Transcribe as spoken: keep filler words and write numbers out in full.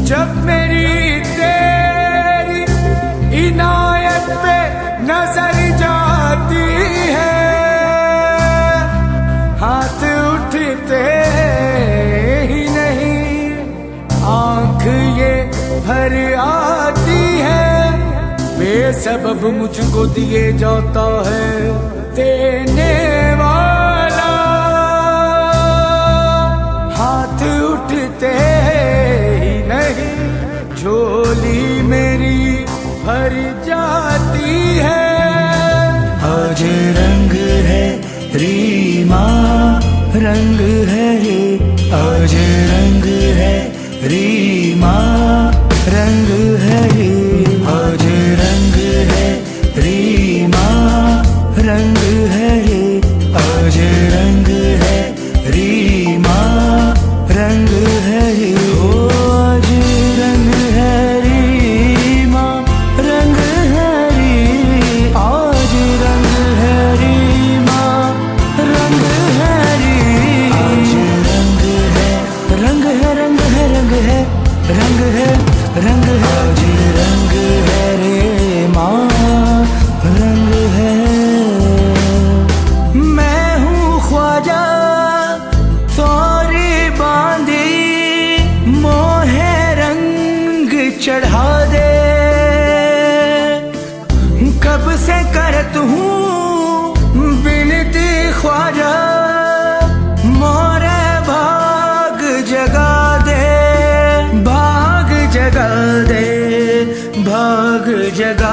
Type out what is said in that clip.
जब मेरी तेरी इनायत पे नजर जाती है, हाथ उठते ही नहीं, आंख ये भर आती है, बेसबब मुझको दिए जाता है देने वाला, हाथ उठते ही नहीं, झोली मेरी भर जाती है। आज रंग है रीमा, रंग है ये, आज रंग है रीमा, रंग है ये, आज रंग है रीमा, रंग है ये, आज रंग है रीमा, रंग है ये, ओ आज रंग है रीमा, रंग है री, आज रंग है रीमा, रंग है री, आज रंग है, रंग है, रंग है, रंग है, रंग है, रंग है, आज रंग है रे माँ, रंग है। मैं हूँ ख्वाजा तोरी बांधी, मोहे रंग चढ़ा दे, कब से करत हूँ बिनती ख्वाजा, मोरे भाग जगा दे, भाग जगा दे, भाग जगा